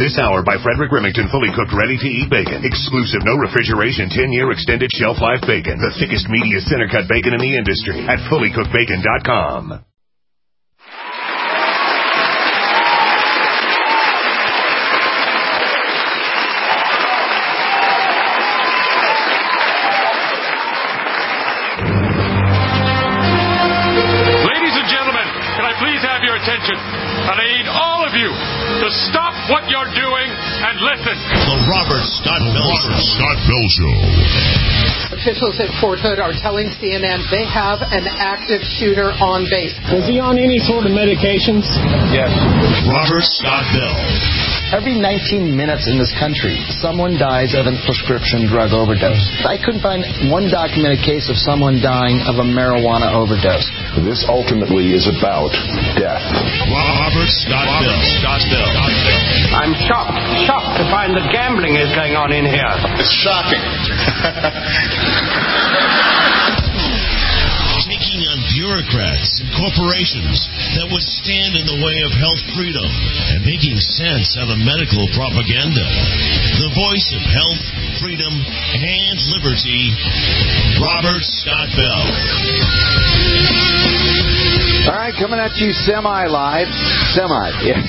This hour by Frederick Remington, fully cooked, ready-to-eat bacon. Exclusive, no refrigeration, 10-year extended shelf life bacon. The thickest, meatiest, center-cut bacon in the industry at fullycookedbacon.com. Attention, and I need all of you to stop what you're doing and listen. The Robert Scott Bell Show. Officials at Fort Hood are telling CNN they have an active shooter on base. Is he on any sort of medications? Yes. Robert Scott Bell. Every 19 minutes in this country, someone dies of a prescription drug overdose. I couldn't find one documented case of someone dying of a marijuana overdose. This ultimately is about death. Robert Scott Bell. I'm shocked to find that gambling is going on in here. It's shocking. Taking on bureaucrats and corporations that would stand in the way of health freedom and making sense out of medical propaganda. The voice of health, freedom, and liberty, Robert Scott Bell. All right, coming at you semi-live. Yes.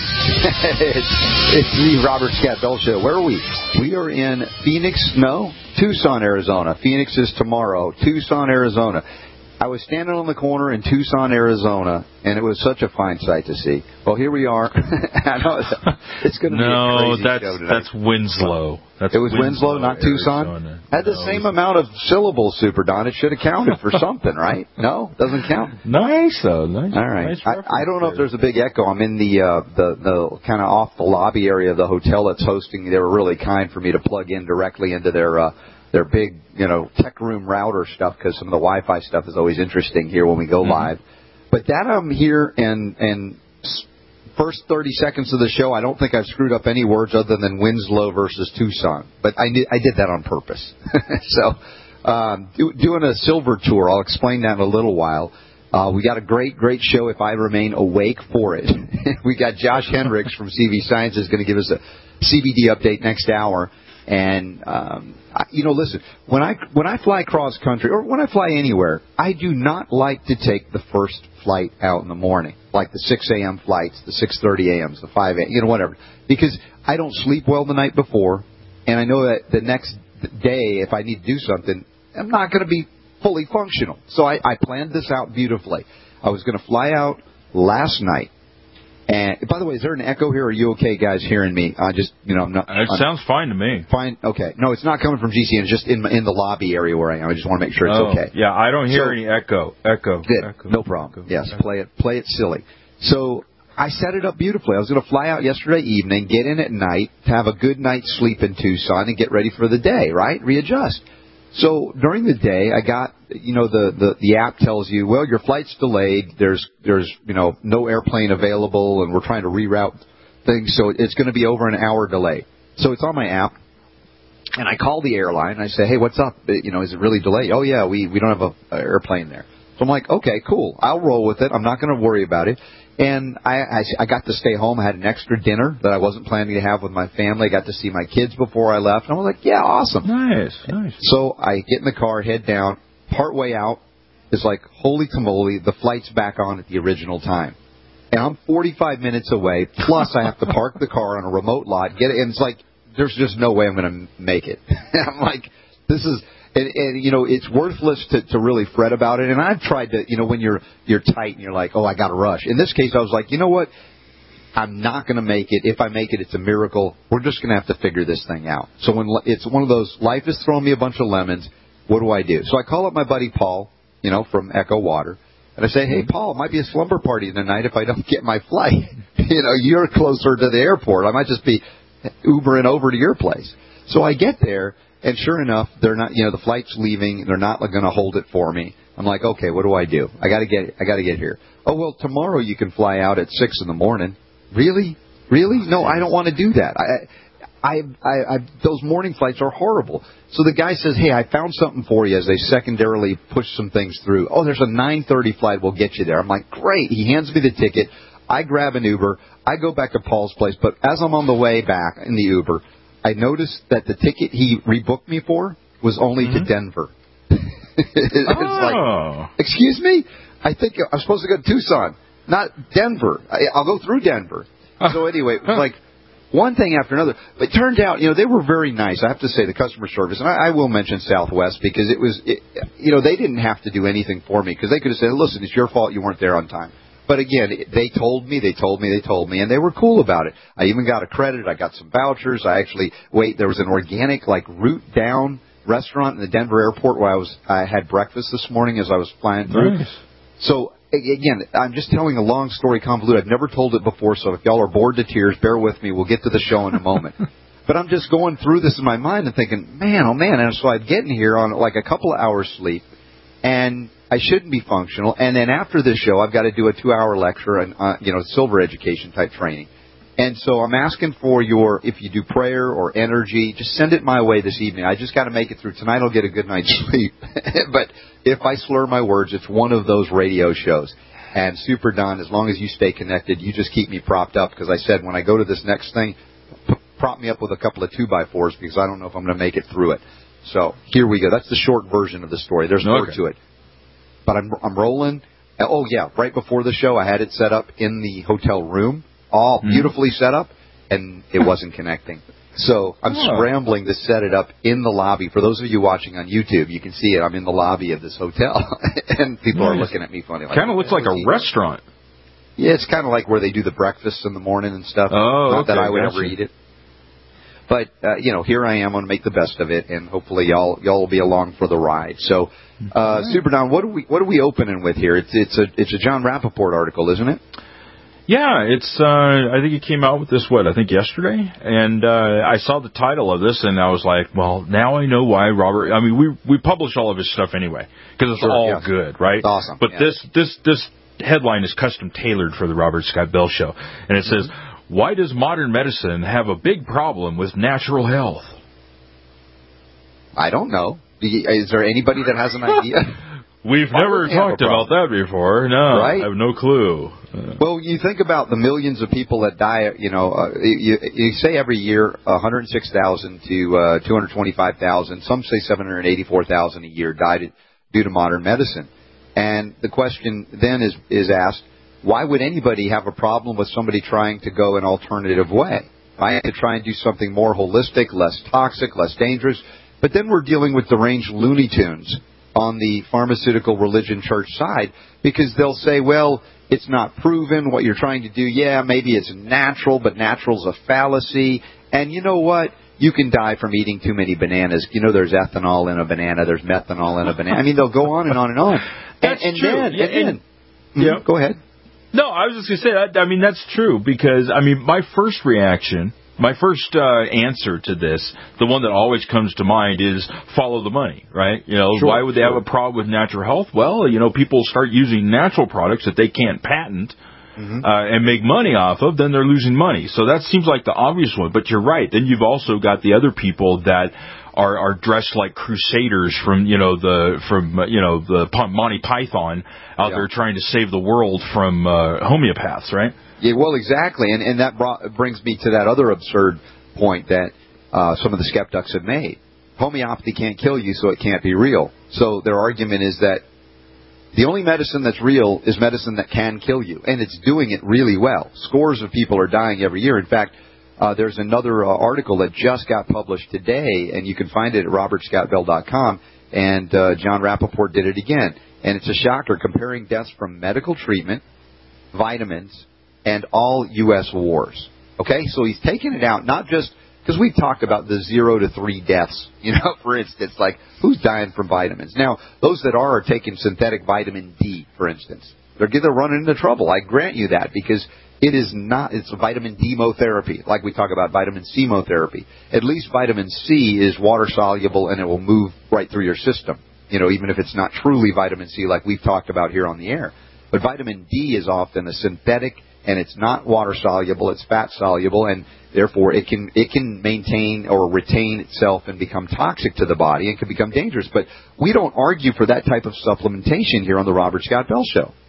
It's the Robert Scott Bell Show. Where are we? We are in Tucson, Arizona. Phoenix is tomorrow. Tucson, Arizona. I was standing on the corner in Tucson, Arizona, and it was such a fine sight to see. Well, here we are. I know it's going to be a crazy show tonight. That's Winslow. It was Winslow, not Tucson? Arizona. Had the same amount of syllables, Super Don. It should have counted for something, right? No? Doesn't count? Nice, though. Nice. All right. Nice I don't know if there's a big echo. I'm in the kind of off the lobby area of the hotel that's hosting. They were really kind for me to plug in directly into their big, tech room router stuff, because some of the Wi-Fi stuff is always interesting here when we go live. But that I'm here, and first 30 seconds of the show, I don't think I've screwed up any words other than Winslow versus Tucson. But I did that on purpose. So doing a silver tour, I'll explain that in a little while. We got a great show if I remain awake for it. We got Josh Hendricks from CV Sciences going to give us a CBD update next hour. And, listen, when I fly cross country or when I fly anywhere, I do not like to take the first flight out in the morning, like the 6 a.m. flights, the 6:30 a.m.s, the 5 a.m., whatever, because I don't sleep well the night before, and I know that the next day, if I need to do something, I'm not going to be fully functional. So I planned this out beautifully. I was going to fly out last night. And by the way, is there an echo here? Or are you okay, guys, hearing me? I'm not. It sounds fine to me. Fine, okay. No, it's not coming from GCN. It's just in the lobby area where I am. I just want to make sure it's okay. Yeah, I don't hear any echo. Good. Echo. No problem. Echo. Yes, play it silly. So I set it up beautifully. I was going to fly out yesterday evening, get in at night, have a good night's sleep in Tucson, and get ready for the day. Right? Readjust. So during the day, I got, the app tells you, well, your flight's delayed. There's no airplane available, and we're trying to reroute things, so it's going to be over an hour delay. So it's on my app, and I call the airline, and I say, hey, what's up? Is it really delayed? Oh, yeah, we don't have an airplane there. So I'm like, okay, cool. I'll roll with it. I'm not going to worry about it. And I got to stay home. I had an extra dinner that I wasn't planning to have with my family. I got to see my kids before I left. And I was like, yeah, awesome. Nice. So I get in the car, head down. Partway out, it's like, holy tamale, the flight's back on at the original time. And I'm 45 minutes away, plus I have to park the car on a remote lot, get it, and it's like, there's just no way I'm going to make it. I'm like, this is... And it's worthless to really fret about it. And I've tried to, when you're tight and you're like, oh, I got to rush. In this case, I was like, you know what? I'm not going to make it. If I make it, it's a miracle. We're just going to have to figure this thing out. So when it's one of those, life is throwing me a bunch of lemons, what do I do? So I call up my buddy Paul, from Echo Water. And I say, hey, Paul, it might be a slumber party tonight if I don't get my flight. You're closer to the airport. I might just be Ubering over to your place. So I get there. And sure enough, they're not, the flight's leaving. They're not going to hold it for me. I'm like, okay, what do I do? I got to get here. Oh, well, tomorrow you can fly out at 6 in the morning. Really? No, I don't want to do that. Those morning flights are horrible. So the guy says, hey, I found something for you as they secondarily push some things through. Oh, there's a 9:30 flight. We'll get you there. I'm like, great. He hands me the ticket. I grab an Uber. I go back to Paul's place, but as I'm on the way back in the Uber, I noticed that the ticket he rebooked me for was only to Denver. It's like, excuse me? I think I'm supposed to go to Tucson, not Denver. I'll go through Denver. So anyway, it was like one thing after another. But it turned out, they were very nice. I have to say, the customer service, and I will mention Southwest because they didn't have to do anything for me because they could have said, listen, it's your fault you weren't there on time. But again, they told me, and they were cool about it. I even got a credit. I got some vouchers. There was an organic, route down restaurant in the Denver airport where I had breakfast this morning as I was flying through. Nice. So, again, I'm just telling a long story convoluted. I've never told it before, so if y'all are bored to tears, bear with me. We'll get to the show in a moment. But I'm just going through this in my mind and thinking, man, oh, man. And so I'd get in here on a couple of hours sleep, and I shouldn't be functional. And then after this show, I've got to do a 2-hour lecture on, silver education type training. And so I'm asking for if you do prayer or energy, just send it my way this evening. I just got to make it through. Tonight I'll get a good night's sleep. But if I slur my words, it's one of those radio shows. And Super Don, as long as you stay connected, you just keep me propped up. Because I said when I go to this next thing, prop me up with a couple of 2x4s because I don't know if I'm going to make it through it. So here we go. That's the short version of the story. There's more to it. But I'm rolling. Oh, yeah, right before the show, I had it set up in the hotel room, all beautifully set up, and it wasn't connecting. So I'm scrambling to set it up in the lobby. For those of you watching on YouTube, you can see it. I'm in the lobby of this hotel, and people are looking at me funny. Kind of looks like a restaurant. Yeah, it's kind of like where they do the breakfast in the morning and stuff. Not that I would ever eat it. But, here I am. I'm going to make the best of it, and hopefully y'all will be along for the ride. So, Super Don, what are we opening with here? It's a John Rappaport article, isn't it? Yeah, it's, I think it came out with this, yesterday? And I saw the title of this, and I was like, well, now I know why Robert, we publish all of his stuff anyway, because it's all good, right? It's awesome. But this headline is custom tailored for the Robert Scott Bell Show, and it says, why does modern medicine have a big problem with natural health? I don't know. Is there anybody that has an idea? We've never talked about that before. No, right? I have no clue. Well, you think about the millions of people that die, you say every year 106,000 to 225,000, some say 784,000 a year died due to modern medicine. And the question then is asked, why would anybody have a problem with somebody trying to go an alternative way? Right? To try and do something more holistic, less toxic, less dangerous. But then we're dealing with deranged Looney Tunes on the pharmaceutical religion church side, because they'll say, well, it's not proven what you're trying to do. Yeah, maybe it's natural, but natural's a fallacy. And you know what? You can die from eating too many bananas. There's ethanol in a banana. There's methanol in a banana. They'll go on and on and on. That's true. Go ahead. No, I was just going to say that. That's true because, my first reaction, my first answer to this, the one that always comes to mind is follow the money, right? Why would they have a problem with natural health? Well, people start using natural products that they can't patent and make money off of, then they're losing money. So that seems like the obvious one. But you're right. Then you've also got the other people that are dressed like crusaders from the Monty Python out there trying to save the world from homeopaths, right? Yeah, well, exactly, and that brings me to that other absurd point that some of the skeptics have made. Homeopathy can't kill you, so it can't be real. So their argument is that the only medicine that's real is medicine that can kill you, and it's doing it really well. Scores of people are dying every year. In fact, there's another article that just got published today, and you can find it at robertscottbell.com, and John Rappaport did it again. And it's a shocker, comparing deaths from medical treatment, vitamins, and all U.S. wars. Okay? So he's taken it out, not just because we've talked about the 0 to 3 deaths, for instance, like who's dying from vitamins. Now, those that are taking synthetic vitamin D, for instance. They're running into trouble. I grant you that, because it's a vitamin D chemotherapy, like we talk about vitamin C chemotherapy. At least vitamin C is water soluble and it will move right through your system, even if it's not truly vitamin C like we've talked about here on the air. But vitamin D is often a synthetic, and it's not water soluble, it's fat soluble, and therefore it can maintain or retain itself and become toxic to the body and can become dangerous. But we don't argue for that type of supplementation here on the Robert Scott Bell Show.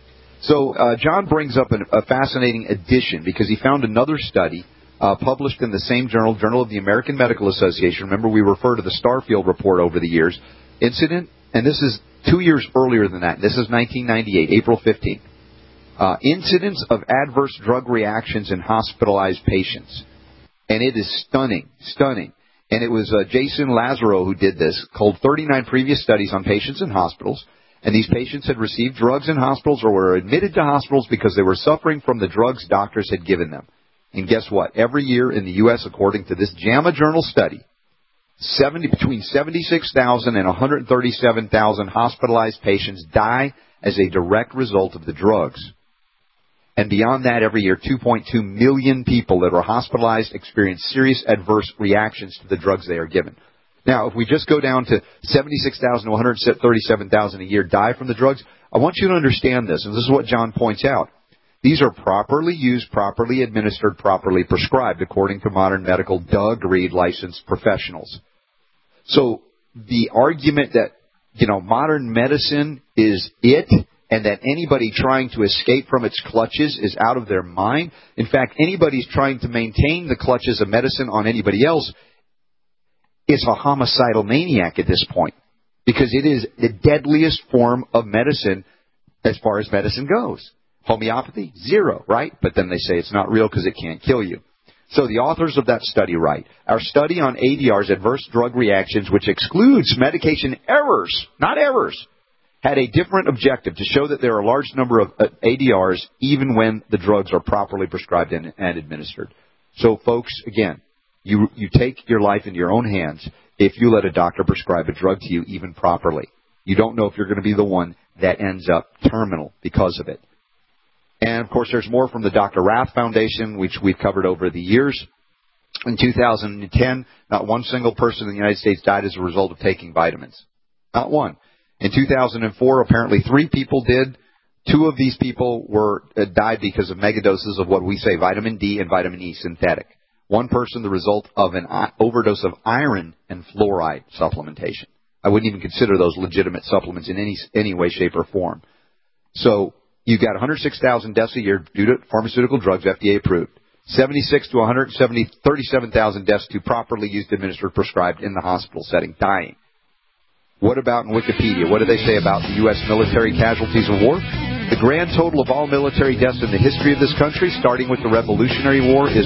So John brings up a fascinating addition because he found another study published in the same journal, Journal of the American Medical Association. Remember, we refer to the Starfield report over the years. Incident, and this is 2 years earlier than that. This is 1998, April 15th. Incidents of adverse drug reactions in hospitalized patients. And it is stunning. And it was Jason Lazaro who did this, culled 39 previous studies on patients in hospitals. And these patients had received drugs in hospitals or were admitted to hospitals because they were suffering from the drugs doctors had given them. And guess what? Every year in the U.S., according to this JAMA Journal study, between 76,000 and 137,000 hospitalized patients die as a direct result of the drugs. And beyond that, every year, 2.2 million people that are hospitalized experience serious adverse reactions to the drugs they are given. Now, if we just go down to 76,000 to 137,000 a year die from the drugs, I want you to understand this, and this is what John points out. These are properly used, properly administered, properly prescribed, according to modern medical agreed licensed professionals. So the argument that, modern medicine is it, and that anybody trying to escape from its clutches is out of their mind. In fact, anybody's trying to maintain the clutches of medicine on anybody else is a homicidal maniac at this point, because it is the deadliest form of medicine as far as medicine goes. Homeopathy, zero, right? But then they say it's not real because it can't kill you. So the authors of that study write, our study on ADRs, adverse drug reactions, which excludes medication errors, not errors, had a different objective to show that there are a large number of ADRs even when the drugs are properly prescribed and administered. So, folks, again, you take your life into your own hands if you let a doctor prescribe a drug to you even properly. You don't know if you're going to be the one that ends up terminal because of it. And, of course, there's more from the Dr. Rath Foundation, which we've covered over the years. In 2010, not one single person in the United States died as a result of taking vitamins. Not one. In 2004, apparently 3 people did. 2 of these people died because of megadoses of what we say vitamin D and vitamin E synthetic. 1 person the result of an overdose of iron and fluoride supplementation. I wouldn't even consider those legitimate supplements in any way, shape, or form. So you got 106,000 deaths a year due to pharmaceutical drugs, FDA approved. 76 to 137,000 deaths to properly used, administered, prescribed in the hospital setting, dying. What about in Wikipedia? What do they say about the U.S. military casualties of war? The grand total of all military deaths in the history of this country, starting with the Revolutionary War, is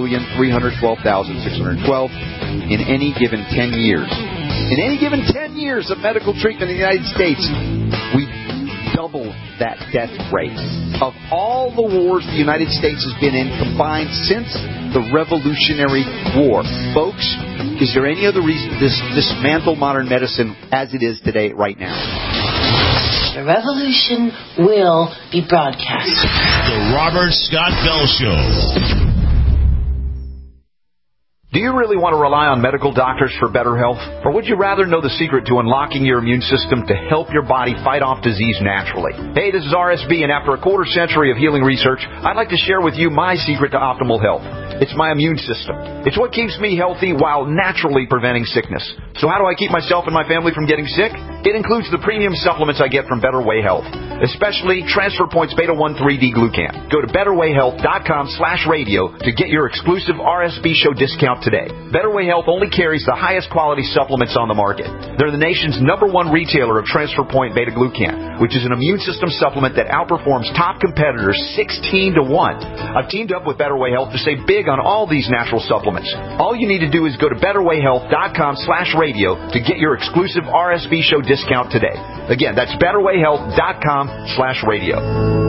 1,312,612 in any given 10 years. In any given 10 years of medical treatment in the United States, we double that death rate. Of all the wars the United States has been in combined since the Revolutionary War. Folks, is there any other reason to dismantle modern medicine as it is today, right now? The revolution will be broadcast. The Robert Scott Bell Show. Do you really want to rely on medical doctors for better health? Or would you rather know the secret to unlocking your immune system to help your body fight off disease naturally? Hey, this is RSB, and after a quarter century of healing research, I'd like to share with you my secret to optimal health. It's my immune system. It's what keeps me healthy while naturally preventing sickness. So how do I keep myself and my family from getting sick? It includes the premium supplements I get from Better Way Health, especially Transfer Points Beta 1 3D Glucan. Go to BetterWayHealth.com/radio to get your exclusive RSB show discount today. Better Way Health only carries the highest quality supplements on the market. They're the nation's #1 retailer of Transfer Point Beta Glucan, which is an immune system supplement that outperforms top competitors 16 to 1. I've teamed up with Better Way Health to save big on all these natural supplements. All you need to do is go to BetterWayHealth.com/radio to get your exclusive RSB show discount today. Again, that's BetterWayHealth.com/radio.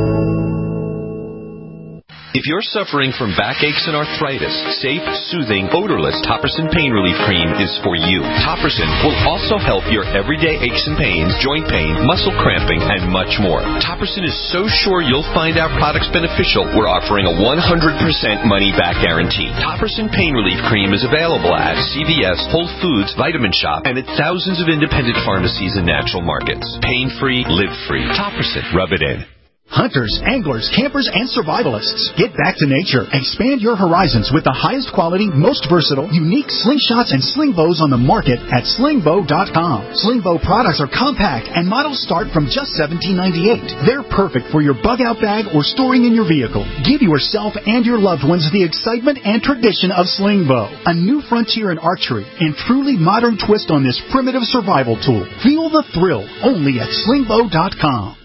If you're suffering from backaches and arthritis, safe, soothing, odorless Topperson Pain Relief Cream is for you. Topperson will also help your everyday aches and pains, joint pain, muscle cramping, and much more. Topperson is so sure you'll find our products beneficial, we're offering a 100% money-back guarantee. Topperson Pain Relief Cream is available at CVS, Whole Foods, Vitamin Shop, and at thousands of independent pharmacies and natural markets. Pain-free, live free. Topperson. Rub it in. Hunters, anglers, campers, and survivalists. Get back to nature. Expand your horizons with the highest quality, most versatile, unique slingshots and sling bows on the market at slingbow.com. Slingbow products are compact and models start from just $17.98. They're perfect for your bug-out bag or storing in your vehicle. Give yourself and your loved ones the excitement and tradition of Slingbow, a new frontier in archery and truly modern twist on this primitive survival tool. Feel the thrill only at slingbow.com.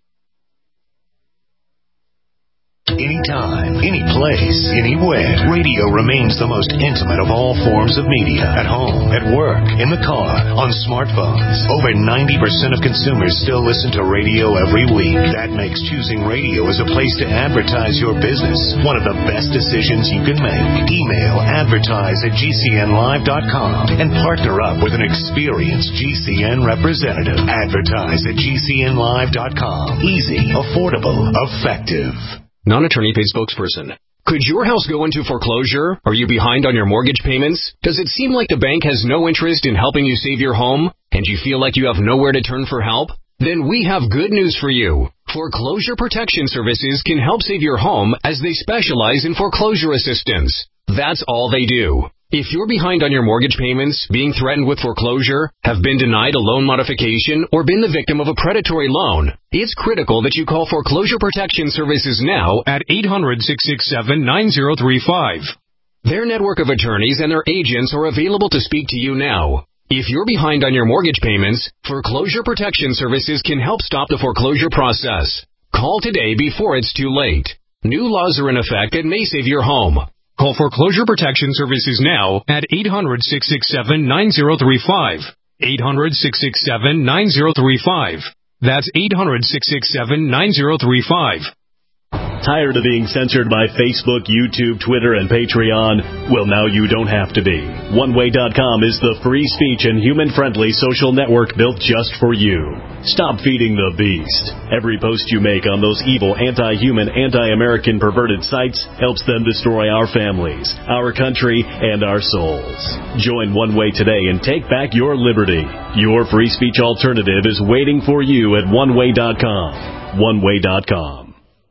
Anytime, any place, anywhere. Radio remains the most intimate of all forms of media. At home, at work, in the car, on smartphones. Over 90% of consumers still listen to radio every week. That makes choosing radio as a place to advertise your business one of the best decisions you can make. Email advertise@gcnlive.com and partner up with an experienced GCN representative. Advertise@gcnlive.com. Easy, affordable, effective. Non-attorney paid spokesperson. Could your house go into foreclosure? Are you behind on your mortgage payments? Does it seem like the bank has no interest in helping you save your home? And you feel like you have nowhere to turn for help? Then we have good news for you. Foreclosure Protection Services can help save your home as they specialize in foreclosure assistance. That's all they do. If you're behind on your mortgage payments, being threatened with foreclosure, have been denied a loan modification, or been the victim of a predatory loan, it's critical that you call Foreclosure Protection Services now at 800-667-9035. Their network of attorneys and their agents are available to speak to you now. If you're behind on your mortgage payments, Foreclosure Protection Services can help stop the foreclosure process. Call today before it's too late. New laws are in effect that may save your home. Call Foreclosure Protection Services now at 800-667-9035. 800-667-9035. That's 800-667-9035. Tired of being censored by Facebook, YouTube, Twitter, and Patreon? Well, now you don't have to be. OneWay.com is the free speech and human-friendly social network built just for you. Stop feeding the beast. Every post you make on those evil, anti-human, anti-American perverted sites helps them destroy our families, our country, and our souls. Join One Way today and take back your liberty. Your free speech alternative is waiting for you at OneWay.com. OneWay.com.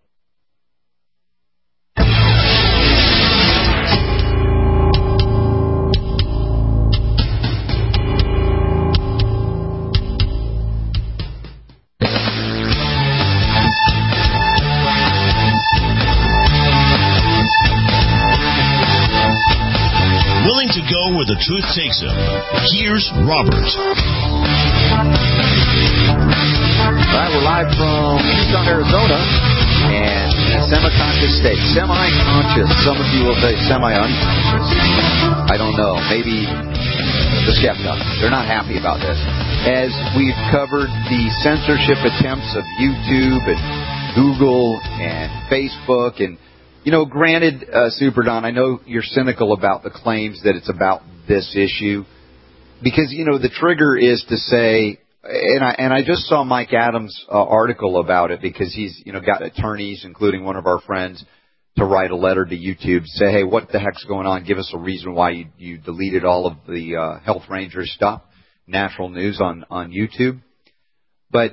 Where the truth takes him. Here's Robert. All right, we're live from Tucson, Arizona, and in a semi-conscious state. Semi-conscious. Some of you will say semi-unconscious. I don't know. Maybe the skeptic. They're not happy about this. As we've covered the censorship attempts of YouTube and Google and Facebook and granted, Super Don, I know you're cynical about the claims that it's about this issue because, the trigger is to say, and I just saw Mike Adams' article about it because he's, got attorneys, including one of our friends, to write a letter to YouTube, say, hey, what the heck's going on? Give us a reason why you deleted all of the Health Ranger stuff, Natural News on YouTube. But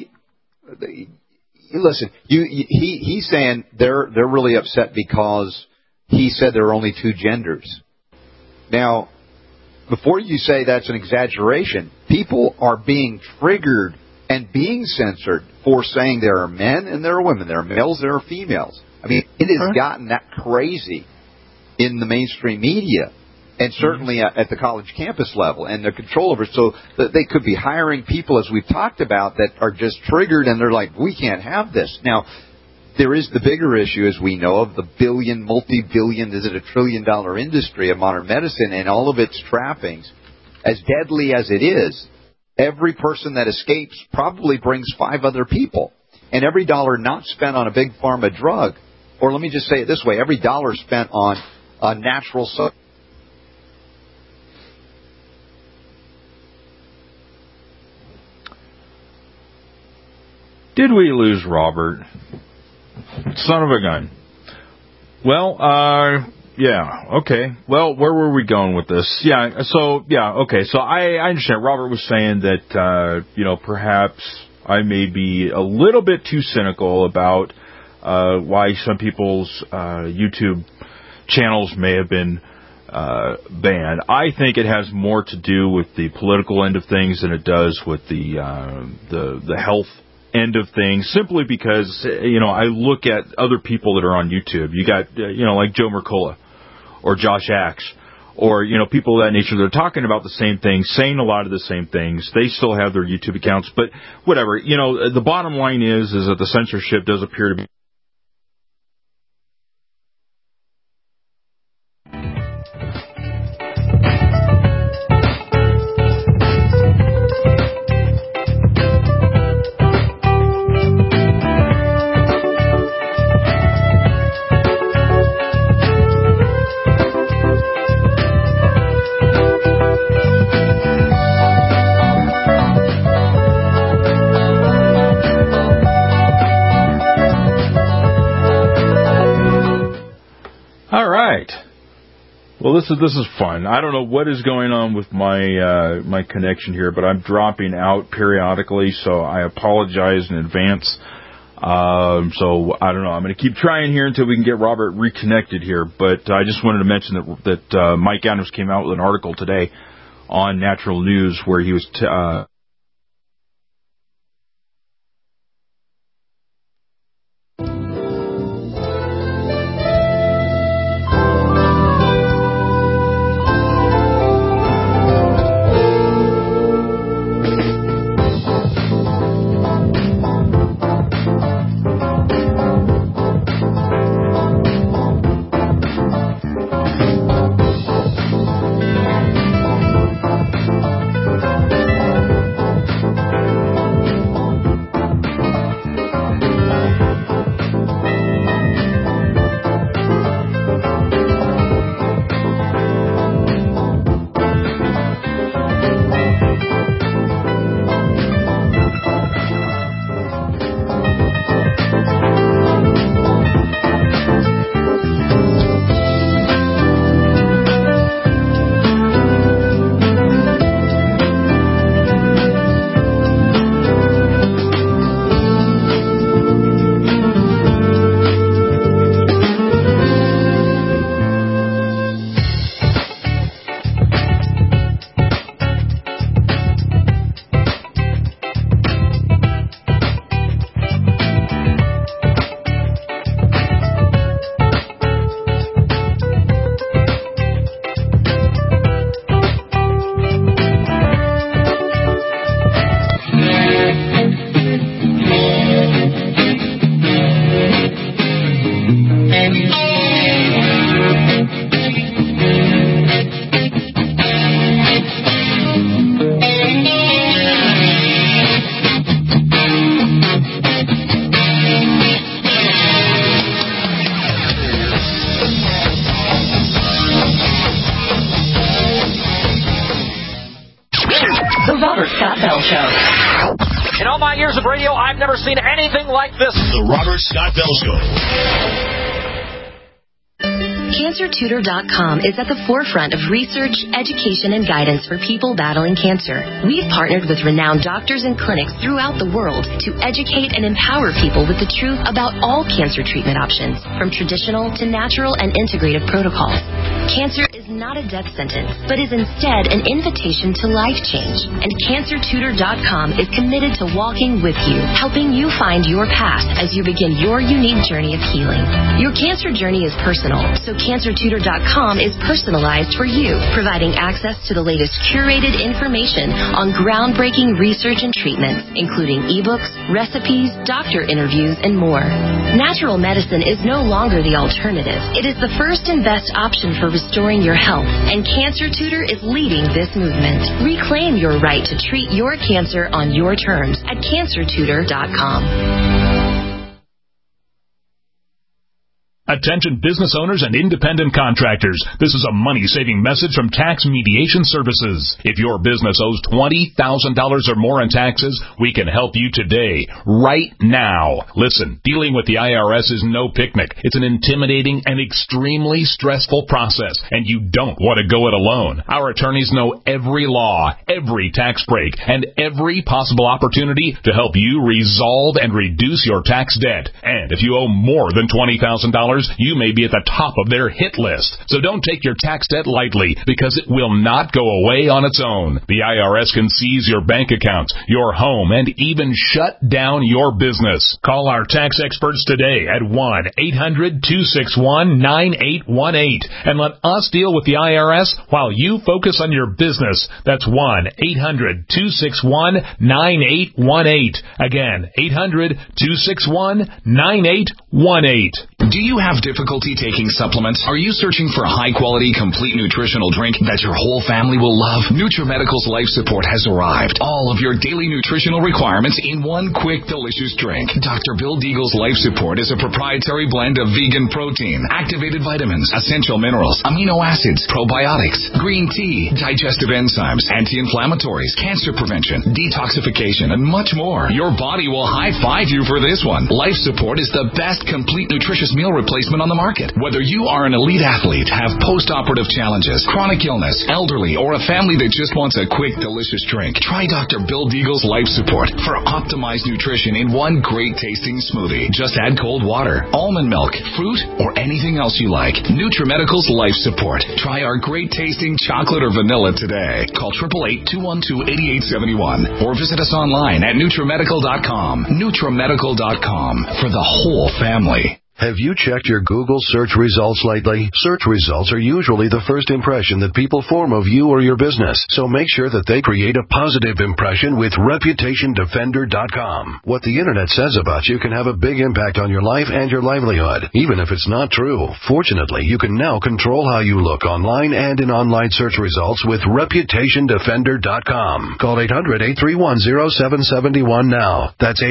listen, he's saying they're really upset because he said there are only two genders. Now, before you say that's an exaggeration, people are being triggered and being censored for saying there are men and there are women, there are males, there are females. I mean, it has gotten that crazy in the mainstream media. And certainly at the college campus level, and their control over it. So they could be hiring people, as we've talked about, that are just triggered, and they're like, we can't have this. Now, there is the bigger issue, as we know, of the billion, multi-billion, is it $1 trillion industry of modern medicine and all of its trappings. As deadly as it is, every person that escapes probably brings 5 other people. And every dollar not spent on a big pharma drug, or let me just say it this way, every dollar spent on a natural substance. Did we lose Robert? Son of a gun. Well, yeah, okay. Well, where were we going with this? Okay. So I understand. Robert was saying that, perhaps I may be a little bit too cynical about why some people's YouTube channels may have been banned. I think it has more to do with the political end of things than it does with the health end of things, simply because, I look at other people that are on YouTube. You got, like Joe Mercola or Josh Axe or, people of that nature. They're talking about the same things, saying a lot of the same things. They still have their YouTube accounts, but whatever. The bottom line is that the censorship does appear to be Well, this is fun. I don't know what is going on with my connection here, but I'm dropping out periodically, so I apologize in advance. So I don't know. I'm going to keep trying here until we can get Robert reconnected here. But I just wanted to mention that Mike Adams came out with an article today on Natural News where he was In all my years of radio, I've never seen anything like this. The Robert Scott Bell Show. CancerTutor.com is at the forefront of research, education, and guidance for people battling cancer. We've partnered with renowned doctors and clinics throughout the world to educate and empower people with the truth about all cancer treatment options, from traditional to natural and integrative protocols. Cancer is not a death sentence, but is instead an invitation to life change. And CancerTutor.com is committed to walking with you, helping you find your path as you begin your unique journey of healing. Your cancer journey is personal, so CancerTutor.com is personalized for you, providing access to the latest curated information on groundbreaking research and treatments, including ebooks, recipes, doctor interviews, and more. Natural medicine is no longer the alternative. It is the first and best option for restoring your health, and Cancer Tutor is leading this movement. Reclaim your right to treat your cancer on your terms at CancerTutor.com. Attention business owners and independent contractors. This is a money-saving message from Tax Mediation Services. If your business owes $20,000 or more in taxes, we can help you today, right now. Listen, dealing with the IRS is no picnic. It's an intimidating and extremely stressful process, and you don't want to go it alone. Our attorneys know every law, every tax break, and every possible opportunity to help you resolve and reduce your tax debt. And if you owe more than $20,000, you may be at the top of their hit list. So don't take your tax debt lightly, because it will not go away on its own. The IRS can seize your bank accounts, your home, and even shut down your business. Call our tax experts today at 1-800-261-9818 and let us deal with the IRS while you focus on your business. That's 1-800-261-9818. Again, 800-261-9818. Do you have difficulty taking supplements? Are you searching for a high-quality, complete nutritional drink that your whole family will love? NutriMedical's Life Support has arrived. All of your daily nutritional requirements in one quick, delicious drink. Dr. Bill Deagle's Life Support is a proprietary blend of vegan protein, activated vitamins, essential minerals, amino acids, probiotics, green tea, digestive enzymes, anti-inflammatories, cancer prevention, detoxification, and much more. Your body will high-five you for this one. Life Support is the best complete nutritious meal replacement on the market. Whether you are an elite athlete, have post-operative challenges, chronic illness, elderly, or a family that just wants a quick, delicious drink, try Dr. Bill Deagle's Life Support for optimized nutrition in one great-tasting smoothie. Just add cold water, almond milk, fruit, or anything else you like. NutriMedical's Life Support. Try our great-tasting chocolate or vanilla today. Call 888-212-8871 or visit us online at NutriMedical.com. NutriMedical.com for the whole family. Have you checked your Google search results lately? Search results are usually the first impression that people form of you or your business, so make sure that they create a positive impression with ReputationDefender.com. What the Internet says about you can have a big impact on your life and your livelihood, even if it's not true. Fortunately, you can now control how you look online and in online search results with ReputationDefender.com. Call 800-831-0771 now. That's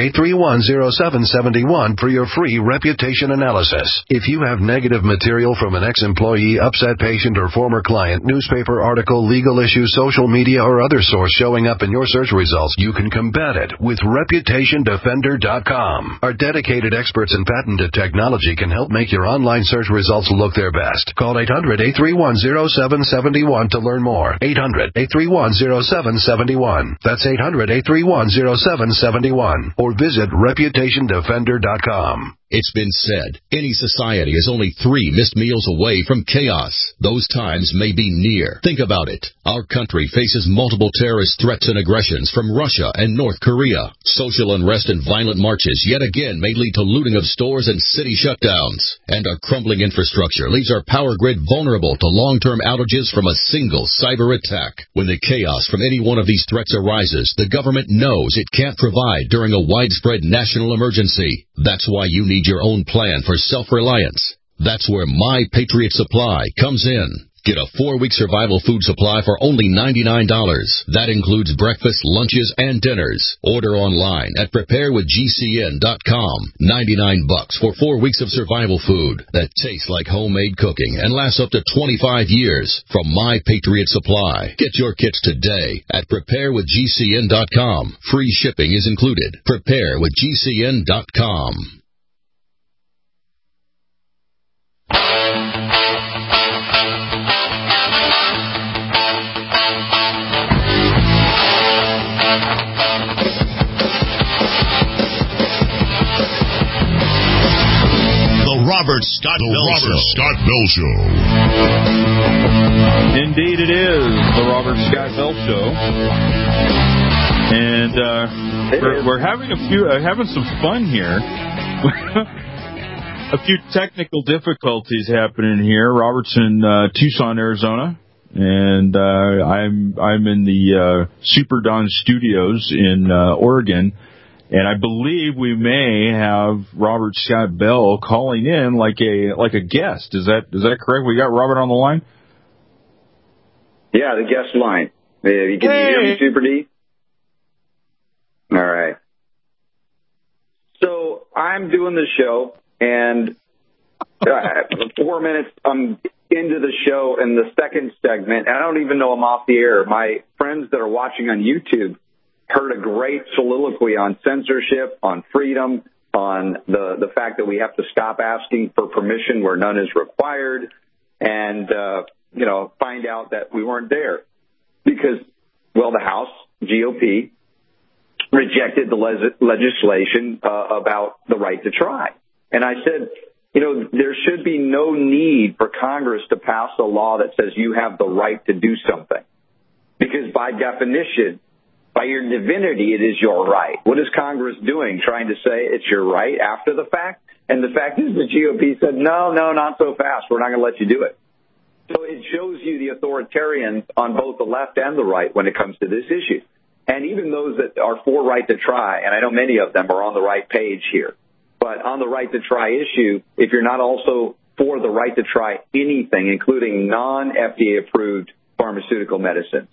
800-831-0771 for your free reputation analysis. If you have negative material from an ex-employee, upset patient, or former client, newspaper article, legal issue, social media, or other source showing up in your search results, you can combat it with ReputationDefender.com. Our dedicated experts in patented technology can help make your online search results look their best. Call 800-831-0771 to learn more. 800-831-0771. That's 800-831-0771. Or visit ReputationDefender.com. It's been said, any society is only 3 missed meals away from chaos. Those times may be near. Think about it. Our country faces multiple terrorist threats and aggressions from Russia and North Korea. Social unrest and violent marches yet again may lead to looting of stores and city shutdowns. And our crumbling infrastructure leaves our power grid vulnerable to long-term outages from a single cyber attack. When the chaos from any one of these threats arises, the government knows it can't provide during a widespread national emergency. That's why you need your own plan for self-reliance. That's where My Patriot Supply comes in. Get a 4-week survival food supply for only $99. That includes breakfast, lunches, and dinners. Order online at preparewithgcn.com. $99 for 4 weeks of survival food that tastes like homemade cooking and lasts up to 25 years from My Patriot Supply. Get your kits today at preparewithgcn.com. Free shipping is included. Preparewithgcn.com. Robert Scott Bell Show. Indeed it is, the Robert Scott Bell Show. And we're having having some fun here. A few technical difficulties happening here. Robert's in Tucson, Arizona. And I'm in the Super Don Studios in Oregon. And I believe we may have Robert Scott Bell calling in like a guest. Is that correct? We got Robert on the line? Yeah, the guest line. You can hear me, Super D? All right. So I'm doing the show, and 4 minutes into the show in the second segment, and I don't even know I'm off the air. My friends that are watching on YouTube heard a great soliloquy on censorship, on freedom, on the fact that we have to stop asking for permission where none is required, and, find out that we weren't there because, the House, GOP, rejected the legislation about the right to try. And I said, there should be no need for Congress to pass a law that says you have the right to do something. Because by definition, by your divinity, it is your right. What is Congress doing? Trying to say it's your right after the fact? And the fact is the GOP said, no, not so fast. We're not going to let you do it. So it shows you the authoritarians on both the left and the right when it comes to this issue. And even those that are for right to try, and I know many of them are on the right page here, but on the right to try issue, if you're not also for the right to try anything, including non-FDA approved pharmaceutical medicines,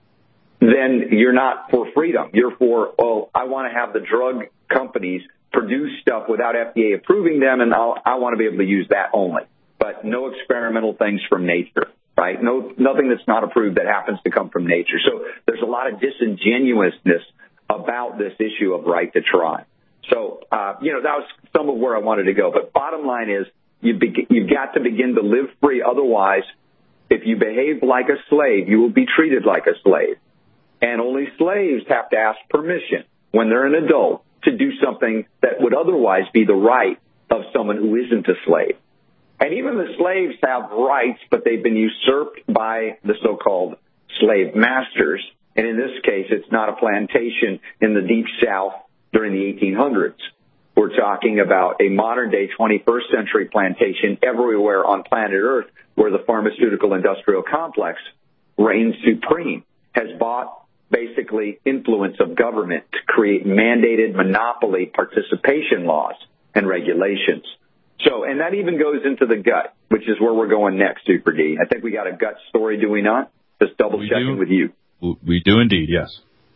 then you're not for freedom. You're for, I want to have the drug companies produce stuff without FDA approving them, and I want to be able to use that only. But no experimental things from nature, right? Nothing that's not approved that happens to come from nature. So there's a lot of disingenuousness about this issue of right to try. So, that was some of where I wanted to go. But bottom line is you've got to begin to live free. Otherwise, if you behave like a slave, you will be treated like a slave. And only slaves have to ask permission when they're an adult to do something that would otherwise be the right of someone who isn't a slave. And even the slaves have rights, but they've been usurped by the so-called slave masters. And in this case, it's not a plantation in the Deep South during the 1800s. We're talking about a modern-day 21st century plantation everywhere on planet Earth where the pharmaceutical industrial complex reigns supreme, has bought basically influence of government to create mandated monopoly participation laws and regulations. So, and that even goes into the gut, which is where we're going next, Super D. I think we got a gut story, do we not? Just double-checking with you. We do indeed, yes.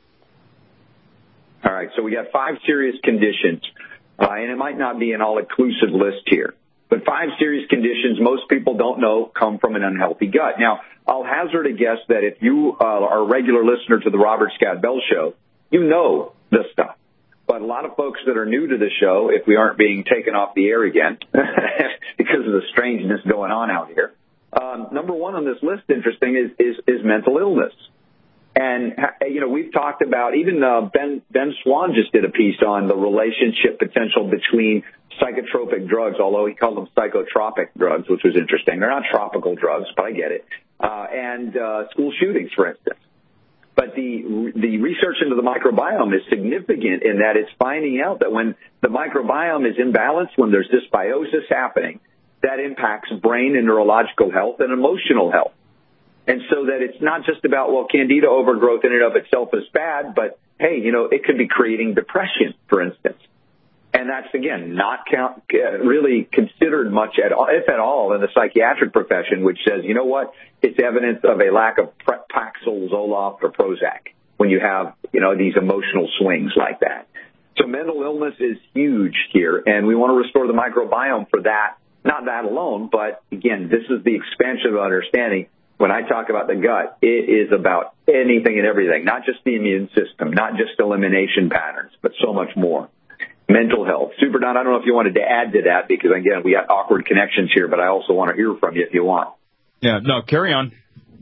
All right, so we got 5 serious conditions, and it might not be an all-inclusive list here, but 5 serious conditions most people don't know come from an unhealthy gut. Now, I'll hazard a guess that if you are a regular listener to the Robert Scott Bell Show, you know this stuff. But a lot of folks that are new to the show, if we aren't being taken off the air again because of the strangeness going on out here, number 1 on this list, interesting, is mental illness. And, we've talked about, even Ben Swan just did a piece on the relationship potential between psychotropic drugs, although he called them psychotropic drugs, which was interesting. They're not tropical drugs, but I get it. And school shootings, for instance. But the research into the microbiome is significant in that it's finding out that when the microbiome is imbalanced, when there's dysbiosis happening, that impacts brain and neurological health and emotional health. And so that it's not just about, candida overgrowth in and of itself is bad, but, hey, it could be creating depression, for instance. And that's, again, not really considered much at all, if at all, in the psychiatric profession, which says, you know what, it's evidence of a lack of Paxil, Zoloft, or Prozac when you have, these emotional swings like that. So mental illness is huge here, and we want to restore the microbiome for that. Not that alone, but, again, this is the expansion of understanding. When I talk about the gut, it is about anything and everything, not just the immune system, not just elimination patterns, but so much more. Mental health. Super Don, I don't know if you wanted to add to that because, again, we got awkward connections here, but I also want to hear from you if you want. Yeah, no, carry on.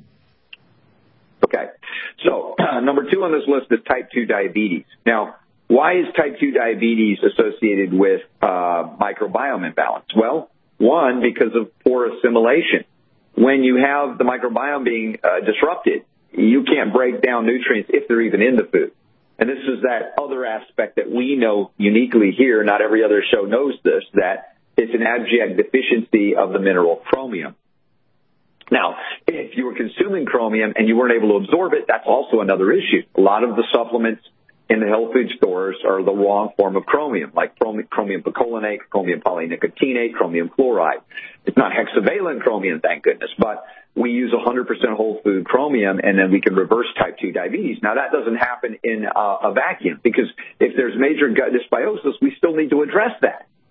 Okay. So number 2 on this list is type 2 diabetes. Now, why is type 2 diabetes associated with microbiome imbalance? Well, 1, because of poor assimilation. When you have the microbiome being disrupted, you can't break down nutrients if they're even in the food. And this is that other aspect that we know uniquely here, not every other show knows this, that it's an abject deficiency of the mineral chromium. Now, if you were consuming chromium and you weren't able to absorb it, that's also another issue. A lot of the supplements in the health food stores are the wrong form of chromium, like chromium picolinate, chromium polynicotinate, chromium chloride. It's not hexavalent chromium, thank goodness, but we use 100% whole food chromium, and then we can reverse type 2 diabetes. Now, that doesn't happen in a vacuum because if there's major gut dysbiosis, we still need to address that.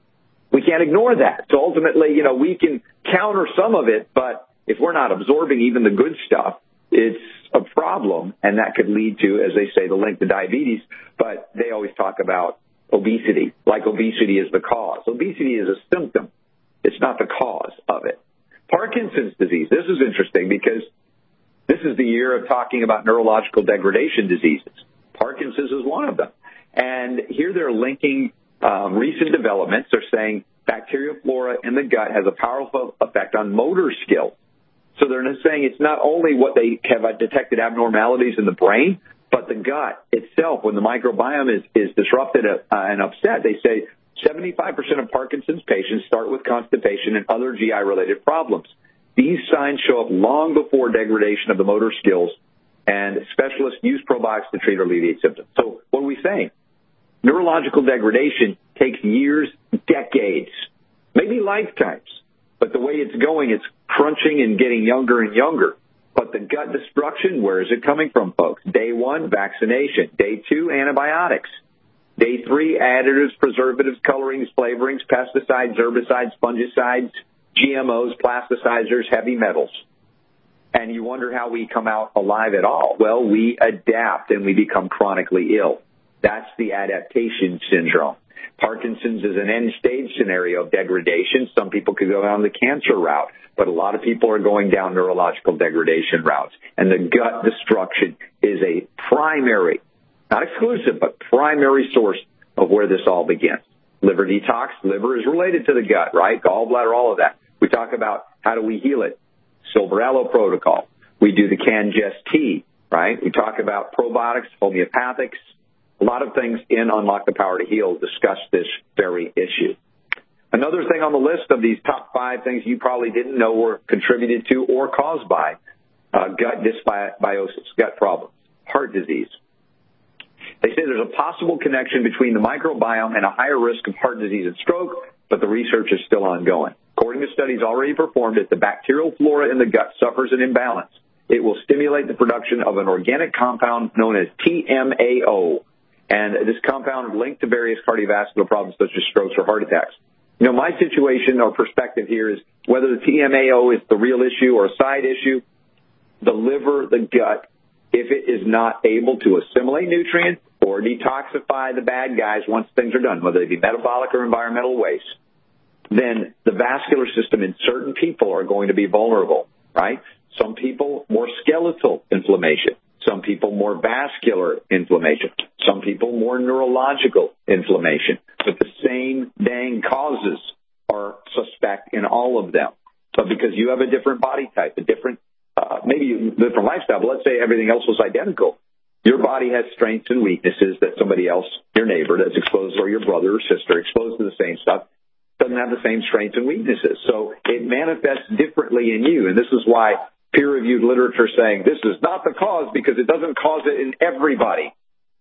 We can't ignore that. So ultimately, we can counter some of it, but if we're not absorbing even the good stuff, it's a problem, and that could lead to, as they say, the link to diabetes. But they always talk about obesity, like obesity is the cause. Obesity is a symptom. It's not the cause of it. Parkinson's disease. This is interesting because this is the year of talking about neurological degradation diseases. Parkinson's is one of them. And here they're linking recent developments. They're saying bacterial flora in the gut has a powerful effect on motor skill. So they're saying it's not only what they have detected abnormalities in the brain, but the gut itself, when the microbiome is disrupted and upset, they say 75% of Parkinson's patients start with constipation and other GI-related problems. These signs show up long before degradation of the motor skills, and specialists use probiotics to treat or alleviate symptoms. So what are we saying? Neurological degradation takes years, decades, maybe lifetimes. But the way it's going, it's crunching and getting younger and younger. But the gut destruction, where is it coming from, folks? Day 1, vaccination. Day 2, antibiotics. Day 3, additives, preservatives, colorings, flavorings, pesticides, herbicides, fungicides, GMOs, plasticizers, heavy metals. And you wonder how we come out alive at all. Well, we adapt and we become chronically ill. That's the adaptation syndrome. Parkinson's is an end-stage scenario of degradation. Some people could go down the cancer route, but a lot of people are going down neurological degradation routes. And the gut destruction is a primary, not exclusive, but primary source of where this all begins. Liver detox. Liver is related to the gut, right? Gallbladder, all of that. We talk about how do we heal it. Silver Aloe protocol. We do the CanGest, right? We talk about probiotics, homeopathics. A lot of things in Unlock the Power to Heal discuss this very issue. Another thing on the list of these top 5 things you probably didn't know were contributed to or caused by gut dysbiosis, gut problems, heart disease. They say there's a possible connection between the microbiome and a higher risk of heart disease and stroke, but the research is still ongoing. According to studies already performed, if the bacterial flora in the gut suffers an imbalance, it will stimulate the production of an organic compound known as TMAO. And this compound is linked to various cardiovascular problems such as strokes or heart attacks. My situation or perspective here is whether the TMAO is the real issue or a side issue, the liver, the gut, if it is not able to assimilate nutrients or detoxify the bad guys once things are done, whether they be metabolic or environmental waste, then the vascular system in certain people are going to be vulnerable, right? Some people more skeletal inflammation. Some people more vascular inflammation. Some people more neurological inflammation. But the same dang causes are suspect in all of them. But because you have a different body type, a different, maybe a different lifestyle, but let's say everything else was identical. Your body has strengths and weaknesses that somebody else, your neighbor that's exposed, or your brother or sister exposed to the same stuff, doesn't have the same strengths and weaknesses. So it manifests differently in you. And this is why peer-reviewed literature saying this is not the cause because it doesn't cause it in everybody.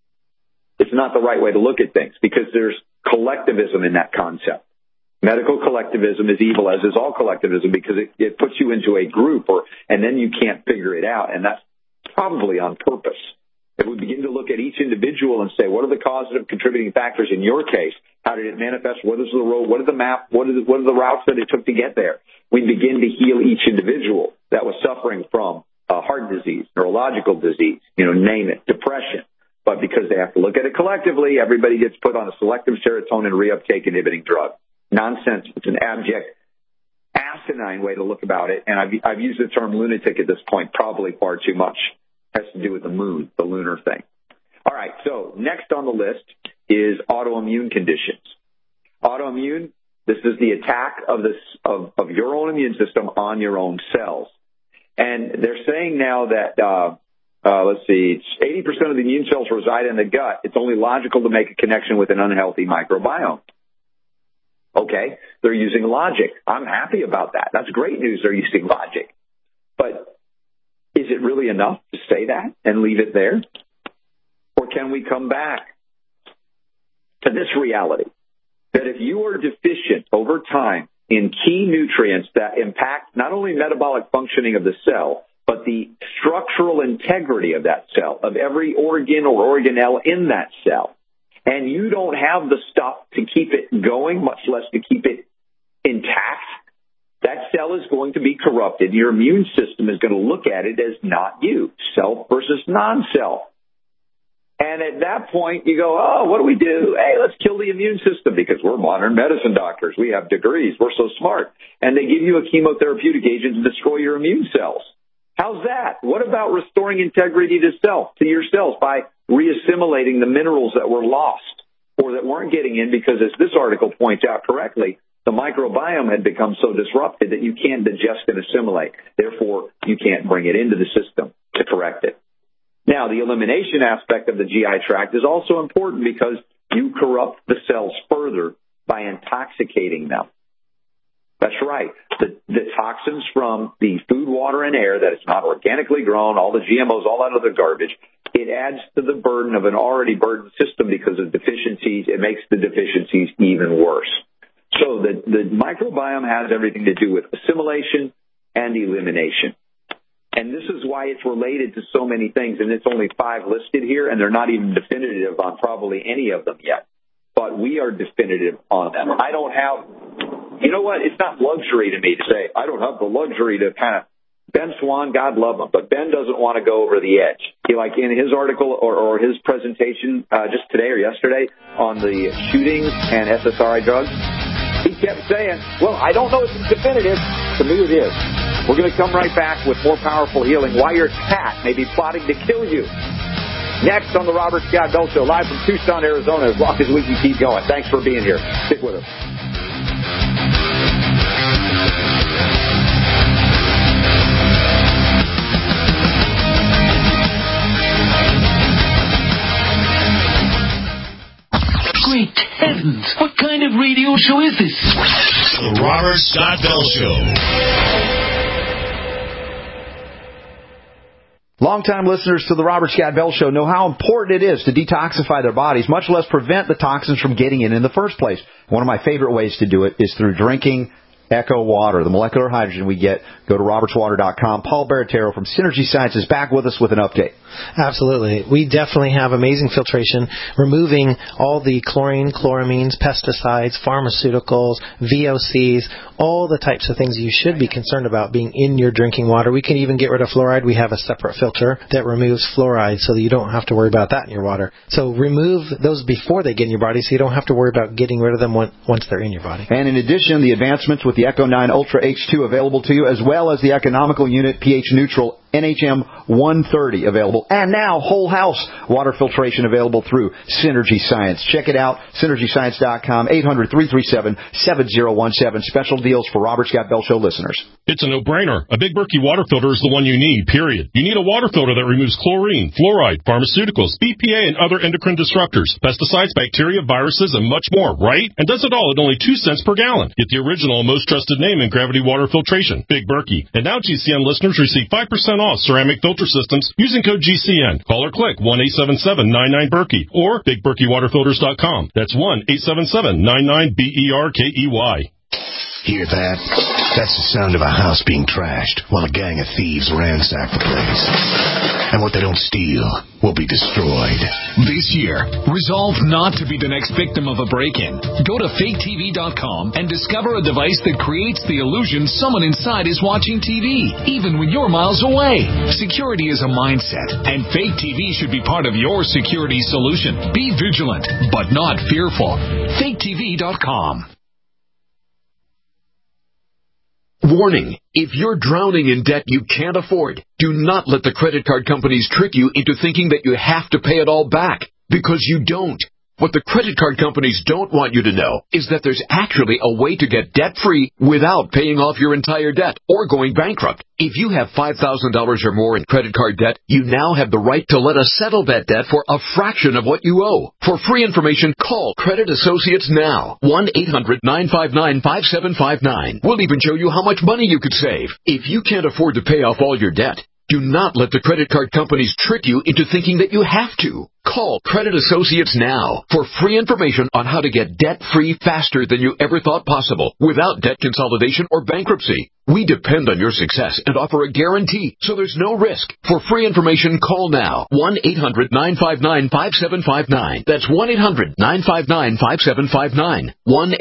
It's not the right way to look at things because there's collectivism in that concept. Medical collectivism is evil, as is all collectivism, because it puts you into a group and then you can't figure it out. And that's probably on purpose. If we begin to look at each individual and say, what are the causative contributing factors in your case? How did it manifest? What is the road? What is the map? What are the routes that it took to get there? We begin to heal each individual that was suffering from heart disease, neurological disease, name it, depression. But because they have to look at it collectively, everybody gets put on a selective serotonin reuptake inhibiting drug. Nonsense. It's an abject, asinine way to look about it. And I've used the term lunatic at this point probably far too much. It has to do with the moon, the lunar thing. All right, so next on the list is autoimmune conditions. Autoimmune, this is the attack of your own immune system on your own cells. And they're saying now that, 80% of the immune cells reside in the gut. It's only logical to make a connection with an unhealthy microbiome. Okay, they're using logic. I'm happy about that. That's great news they're using logic. But is it really enough to say that and leave it there? Or can we come back to this reality that if you are deficient over time in key nutrients that impact not only metabolic functioning of the cell, but the structural integrity of that cell, of every organ or organelle in that cell, and you don't have the stuff to keep it going, much less to keep it intact, that cell is going to be corrupted. Your immune system is going to look at it as not you, self versus non-self. And at that point, you go, oh, what do we do? Hey, let's kill the immune system because we're modern medicine doctors. We have degrees. We're so smart. And they give you a chemotherapeutic agent to destroy your immune cells. How's that? What about restoring integrity to your cells by reassimilating the minerals that were lost or that weren't getting in because, as this article points out correctly, the microbiome had become so disrupted that you can't digest and assimilate. Therefore, you can't bring it into the system to correct it. Now, the elimination aspect of the GI tract is also important because you corrupt the cells further by intoxicating them. That's right. The toxins from the food, water, and air that is not organically grown, all the GMOs, all that other garbage, it adds to the burden of an already burdened system because of deficiencies. It makes the deficiencies even worse. So the microbiome has everything to do with assimilation and elimination. And this is why it's related to so many things, and it's only 5 listed here, and they're not even definitive on probably any of them yet. But we are definitive on them. I don't have, you know what, it's not luxury to me to say, I don't have the luxury to kind of, Ben Swan, God love him, but Ben doesn't want to go over the edge. Like in his article or his presentation just today or yesterday on the shootings and SSRI drugs, he kept saying, well, I don't know if it's definitive. To me, it is. We're going to come right back with more powerful healing. Why your cat may be plotting to kill you. Next on the Robert Scott Bell Show, live from Tucson, Arizona, as long as we can keep going. Thanks for being here. Stick with us. Great heavens! What kind of radio show is this? The Robert Scott Bell Show. Longtime listeners to the Robert Scott Bell Show know how important it is to detoxify their bodies, much less prevent the toxins from getting in the first place. One of my favorite ways to do it is through drinking Echo Water, the molecular hydrogen we get. Go to robertswater.com. Paul Baratero from Synergy Science is back with us with an update. Absolutely. We definitely have amazing filtration, removing all the chlorine, chloramines, pesticides, pharmaceuticals, VOCs, all the types of things you should be concerned about being in your drinking water. We can even get rid of fluoride. We have a separate filter that removes fluoride so that you don't have to worry about that in your water. So remove those before they get in your body so you don't have to worry about getting rid of them once they're in your body. And in addition, the advancements with the Echo 9 Ultra H2 available to you, as well as the economical unit pH neutral NHM 130 available. And now whole house water filtration available through Synergy Science. Check it out, synergyscience.com, 800-337-7017. Special deals for Robert Scott Bell Show listeners. It's a no-brainer. A Big Berkey water filter is the one you need, period. You need a water filter that removes chlorine, fluoride, pharmaceuticals, BPA, and other endocrine disruptors, pesticides, bacteria, viruses, and much more, right? And does it all at only 2 cents per gallon. Get the original and most trusted name in gravity water filtration, Big Berkey. And now GCN listeners receive 5% off ceramic filter systems using code GCN. Call or click 1-877-99-BERKEY or BigBerkeyWaterFilters.com. That's 1-877-99-BERKEY. Hear that? That's the sound of a house being trashed while a gang of thieves ransack the place. And what they don't steal will be destroyed. This year, resolve not to be the next victim of a break-in. Go to faketv.com and discover a device that creates the illusion someone inside is watching TV, even when you're miles away. Security is a mindset, and Fake TV should be part of your security solution. Be vigilant, but not fearful. faketv.com. Warning, if you're drowning in debt you can't afford, do not let the credit card companies trick you into thinking that you have to pay it all back, because you don't. What the credit card companies don't want you to know is that there's actually a way to get debt-free without paying off your entire debt or going bankrupt. If you have $5,000 or more in credit card debt, you now have the right to let us settle that debt for a fraction of what you owe. For free information, call Credit Associates now. 1-800-959-5759. We'll even show you how much money you could save. If you can't afford to pay off all your debt, Do not let the credit card companies trick you into thinking that you have to. Call Credit Associates now for free information on how to get debt-free faster than you ever thought possible without debt consolidation or bankruptcy. We depend on your success and offer a guarantee, so there's no risk. For free information, call now. 1-800-959-5759. That's 1-800-959-5759.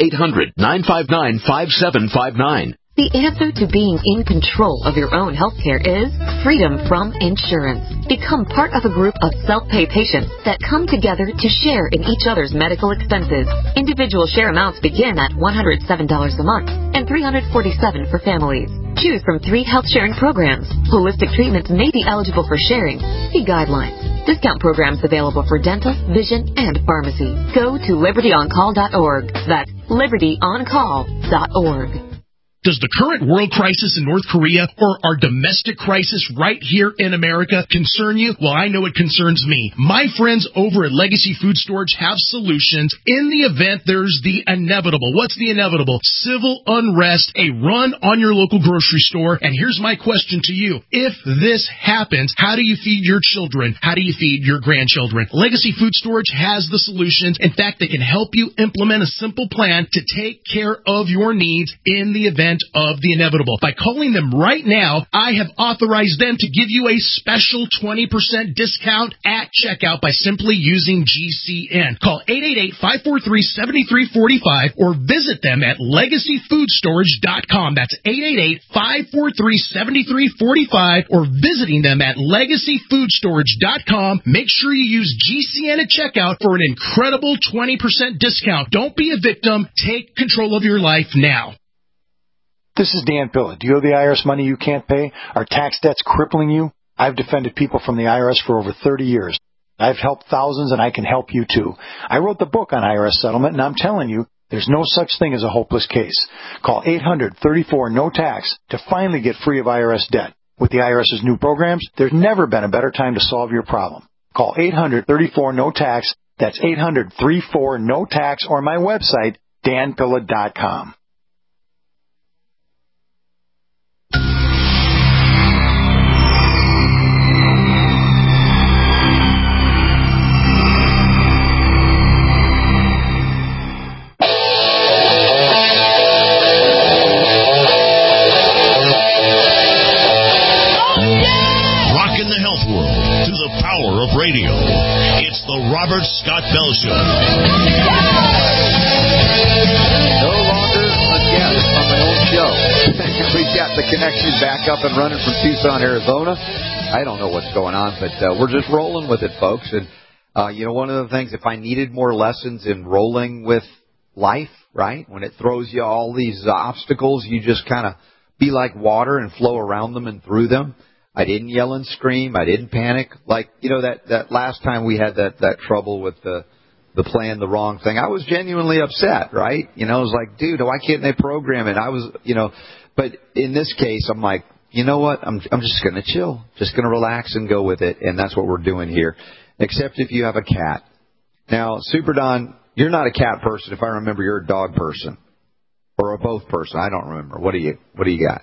1-800-959-5759. The answer to being in control of your own healthcare is freedom from insurance. Become part of a group of self-pay patients that come together to share in each other's medical expenses. Individual share amounts begin at $107 a month and $347 for families. Choose from 3 health sharing programs. Holistic treatments may be eligible for sharing. See guidelines. Discount programs available for dental, vision, and pharmacy. Go to libertyoncall.org. That's libertyoncall.org. Does the current world crisis in North Korea or our domestic crisis right here in America concern you? Well, I know it concerns me. My friends over at Legacy Food Storage have solutions in the event there's the inevitable. What's the inevitable? Civil unrest, a run on your local grocery store. And here's my question to you. If this happens, how do you feed your children? How do you feed your grandchildren? Legacy Food Storage has the solutions. In fact, they can help you implement a simple plan to take care of your needs in the event of the inevitable. By calling them right now, I have authorized them to give you a special 20% discount at checkout by simply using GCN. Call 888-543-7345 or visit them at legacyfoodstorage.com. That's 888-543-7345 or visiting them at legacyfoodstorage.com. Make sure you use GCN at checkout for an incredible 20% discount. Don't be a victim. Take control of your life now. This is Dan Pilla. Do you owe the IRS money you can't pay? Are tax debts crippling you? I've defended people from the IRS for over 30 years. I've helped thousands, and I can help you too. I wrote the book on IRS settlement, and I'm telling you, there's no such thing as a hopeless case. Call 800-34-NO-TAX to finally get free of IRS debt. With the IRS's new programs, there's never been a better time to solve your problem. Call 800-34-NO-TAX. That's 800-34-NO-TAX or my website, danpilla.com. Radio. It's the Robert Scott Bell Show. No longer a guest on my own show. We've got the connection back up and running from Tucson, Arizona. I don't know what's going on, but we're just rolling with it, folks. And, one of the things, if I needed more lessons in rolling with life, right, when it throws you all these obstacles, you just kind of be like water and flow around them and through them. I didn't yell and scream. I didn't panic. Like, that last time we had that trouble with the playing the wrong thing. I was genuinely upset, right? I was like, dude, why can't they program it? I was, but in this case, I'm like, you know what? I'm just going to chill, just going to relax and go with it. And that's what we're doing here. Except if you have a cat. Now, Super Don, you're not a cat person. If I remember, you're a dog person or a both person. I don't remember. What do you got?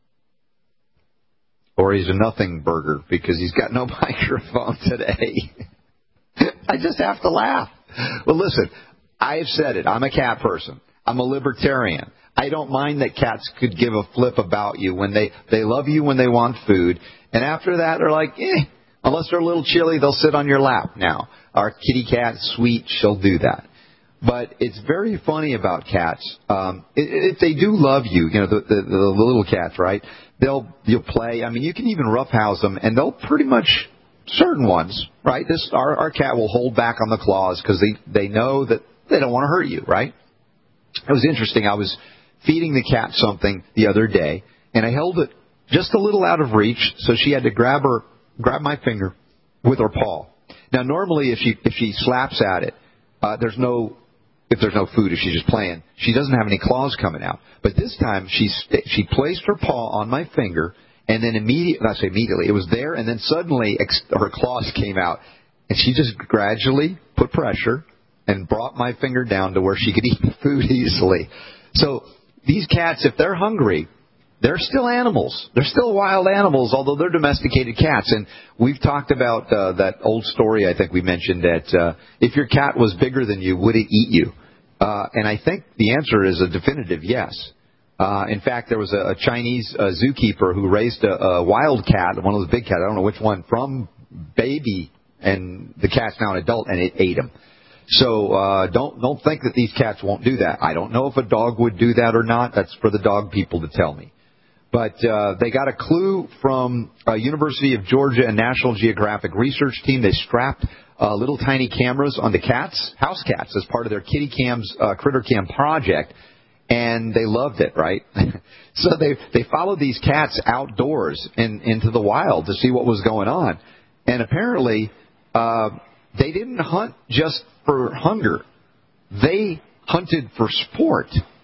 Or he's a nothing burger because he's got no microphone today. I just have to laugh. Well, listen, I've said it. I'm a cat person. I'm a libertarian. I don't mind that cats could give a flip about you when they love you when they want food. And after that, they're like, unless they're a little chilly, they'll sit on your lap now. Our kitty cat, sweet, she'll do that. But it's very funny about cats. If they do love you, the little cats, right? You'll play. I mean, you can even roughhouse them, and they'll pretty much, certain ones, right? Our cat will hold back on the claws because they know that they don't want to hurt you, right? It was interesting. I was feeding the cat something the other day, and I held it just a little out of reach, so she had to grab my finger with her paw. Now, normally, if she slaps at it, if there's no food, if she's just playing, she doesn't have any claws coming out. But this time, she placed her paw on my finger, and then immediately, it was there, and then suddenly her claws came out. And she just gradually put pressure and brought my finger down to where she could eat food easily. So these cats, if they're hungry, they're still animals. They're still wild animals, although they're domesticated cats. And we've talked about that old story, I think we mentioned, that if your cat was bigger than you, would it eat you? And I think the answer is a definitive yes. In fact, there was a Chinese zookeeper who raised a wild cat, one of those big cats, I don't know which one, from baby, and the cat's now an adult, and it ate him. So don't think that these cats won't do that. I don't know if a dog would do that or not. That's for the dog people to tell me. But they got a clue from University of Georgia and National Geographic research team. They strapped little tiny cameras on the cats, house cats, as part of their Kitty Cam's Critter Cam project, and they loved it, right? So they followed these cats outdoors into the wild to see what was going on. And apparently they didn't hunt just for hunger. They hunted for sport.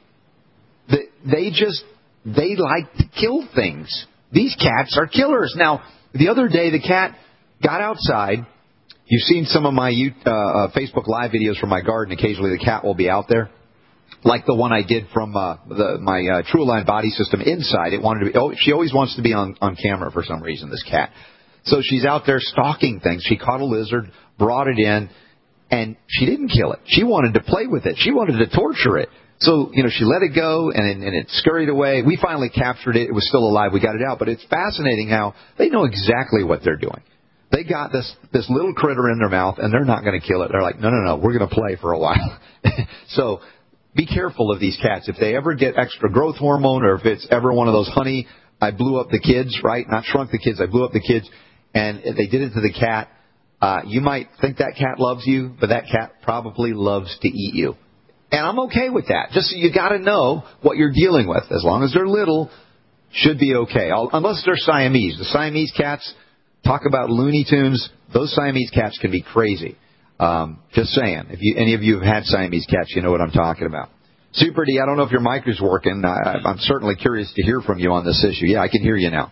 They like to kill things. These cats are killers. Now, the other day, the cat got outside. You've seen some of my Facebook Live videos from my garden. Occasionally, the cat will be out there, like the one I did from my TrueAlign body system inside. It wanted to be. She always wants to be on camera for some reason, this cat. So she's out there stalking things. She caught a lizard, brought it in, and she didn't kill it. She wanted to play with it. She wanted to torture it. So, she let it go, and it scurried away. We finally captured it. It was still alive. We got it out. But it's fascinating how they know exactly what they're doing. They got this little critter in their mouth, and they're not going to kill it. They're like, no, we're going to play for a while. So be careful of these cats. If they ever get extra growth hormone, or if it's ever one of those, honey, I blew up the kids, right? Not shrunk the kids, I blew up the kids. And they did it to the cat. You might think that cat loves you, but that cat probably loves to eat you. And I'm okay with that. Just so you got to know what you're dealing with. As long as they're little, should be okay. Unless they're Siamese. The Siamese cats, talk about Looney Tunes. Those Siamese cats can be crazy. Just saying. If any of you have had Siamese cats, you know what I'm talking about. Super D, I don't know if your mic is working. I'm certainly curious to hear from you on this issue. Yeah, I can hear you now.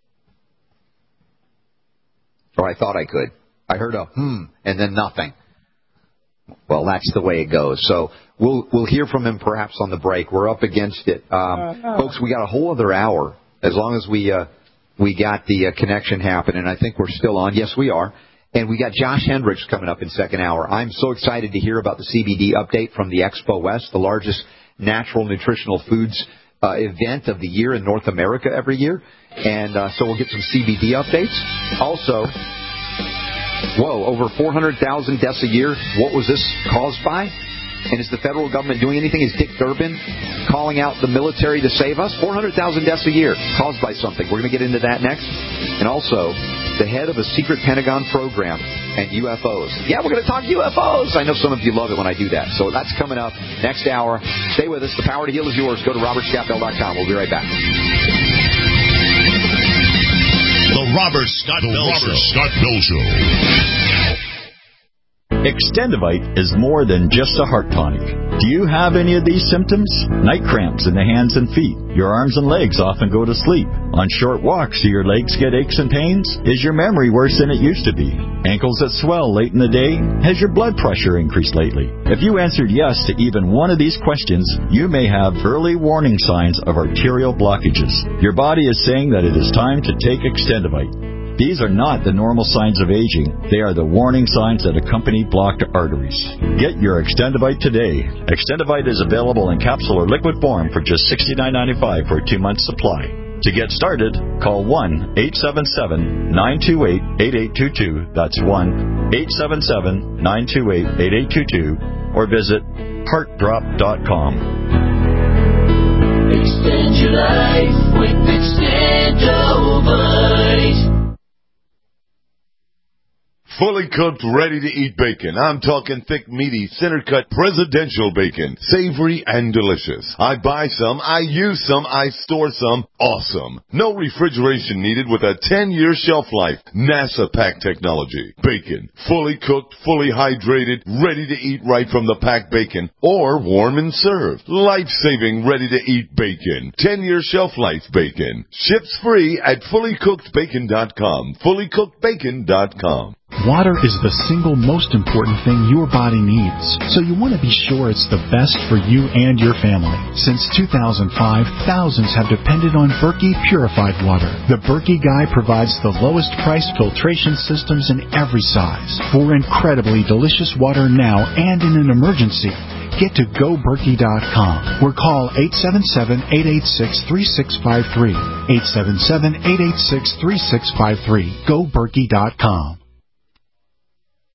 Or I thought I could. I heard a and then nothing. Well, that's the way it goes. So we'll hear from him perhaps on the break. We're up against it. Folks, we got a whole other hour as long as we got the connection happening. I think we're still on. Yes, we are. And we got Josh Hendricks coming up in second hour. I'm so excited to hear about the CBD update from the Expo West, the largest natural nutritional foods event of the year in North America every year. And so we'll get some CBD updates. Also, over 400,000 deaths a year. What was this caused by? And is the federal government doing anything? Is Dick Durbin calling out the military to save us? 400,000 deaths a year caused by something. We're going to get into that next. And also, the head of a secret Pentagon program and UFOs. Yeah, we're going to talk UFOs. I know some of you love it when I do that. So that's coming up next hour. Stay with us. The power to heal is yours. Go to robertscottbell.com. We'll be right back. The Robert Scott Bell Show. Extendivite is more than just a heart tonic. Do you have any of these symptoms? Night cramps in the hands and feet. Your arms and legs often go to sleep. On short walks, do your legs get aches and pains? Is your memory worse than it used to be? Ankles that swell late in the day? Has your blood pressure increased lately? If you answered yes to even one of these questions, you may have early warning signs of arterial blockages. Your body is saying that it is time to take Extendivite. These are not the normal signs of aging. They are the warning signs that accompany blocked arteries. Get your Extendivite today. Extendivite is available in capsule or liquid form for just $69.95 for a 2-month supply. To get started, call 1-877-928-8822. That's 1-877-928-8822. Or visit heartdrop.com. Extend your life with Extendivite. Fully cooked, ready-to-eat bacon. I'm talking thick, meaty, center-cut, presidential bacon. Savory and delicious. I buy some, I use some, I store some. Awesome. No refrigeration needed with a 10-year shelf life. NASA pack technology. Bacon. Fully cooked, fully hydrated, ready to eat right from the packed bacon. Or warm and served. Life-saving, ready-to-eat bacon. 10-year shelf life bacon. Ships free at fullycookedbacon.com. Fullycookedbacon.com. Water is the single most important thing your body needs, so you want to be sure it's the best for you and your family. Since 2005, thousands have depended on Berkey purified water. The Berkey Guy provides the lowest priced filtration systems in every size for incredibly delicious water now and in an emergency. Get to GoBerkey.com or call 877-886-3653. 877-886-3653. GoBerkey.com.